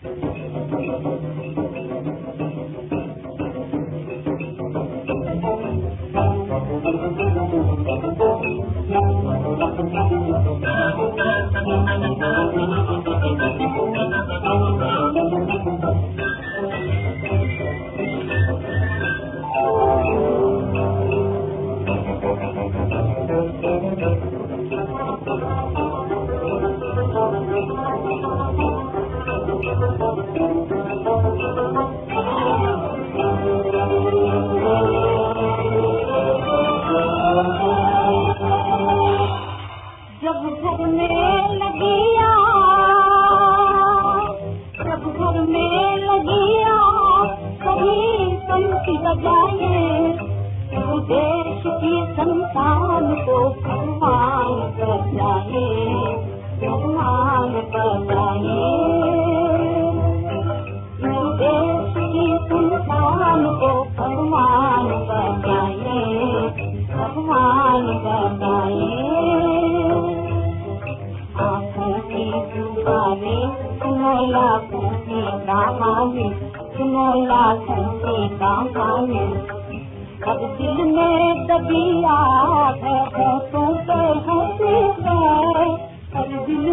अब दिल में दबिया है होठों पे हंसी है, हर दिल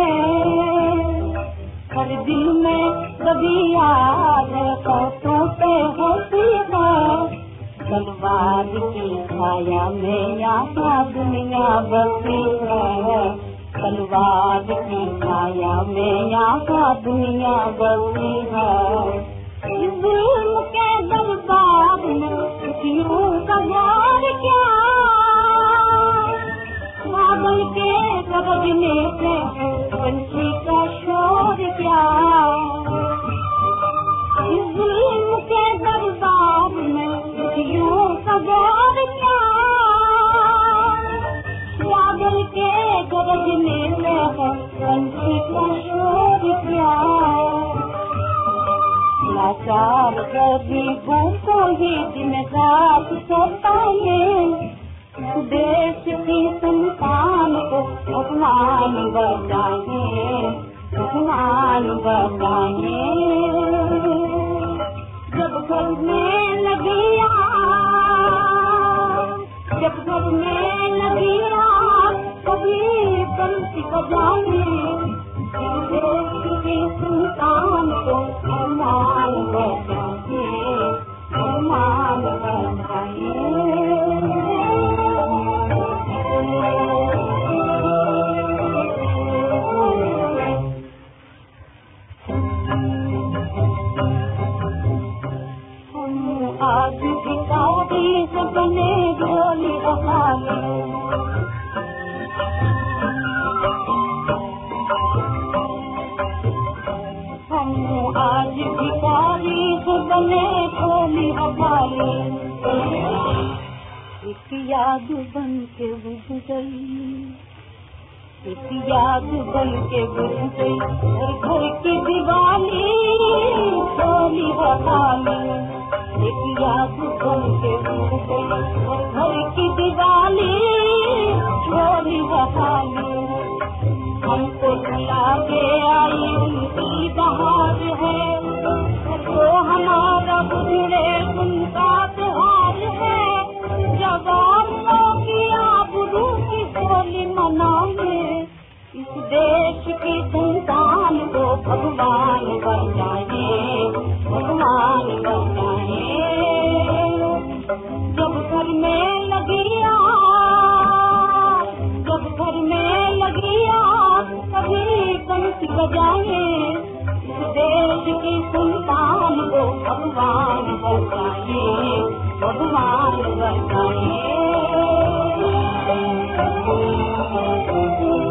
में दबिया है होठों पे हंसी है। तलवार की छाया में यहाँ दुनिया बसी है, तलवार की छाया में यहाँ दुनिया बसी है। जुल्म के दरबार में खुशियों का यार क्या, बादल के गरजने से पंछी का शोर क्या। जुल्म के दरबार में खुशियों का यार क्या, बादल के गरजने से पंछी का शोर क्या। लाचार गरीबों को ही दिन रात सताए, देश की संतान को भगवान बचाए, भगवान बचाए। जब घर में लगी आग, जब घर में लगी आग, कभी बंसी बजाए, देश की संतान को भगवान बचाए, भगवान बचाए। हम आज भिखारी से बने झोली बहाली, आज भिखारी से बने झोली हमारी। एक याद बन के बुझ गई, एक याद बन के बुझ गई, और घर की दिवाली झोली हमारी। एक याद बन के बुझ गई, और घर की दिवाली झोली हमारी। हमको बुला के आई उनकी बहार है, तो हमारा गुजरे उनका त्योहार है। जवानों की आबरू की होली मनाए, इस देश की संतान को भगवान बचाए, भगवान बचाए। जब घर में लगी आग, जब घर में लगी आग, कभी बंसी बजाए, इस देश की संतान को भगवान बचाए, भगवान बचाए।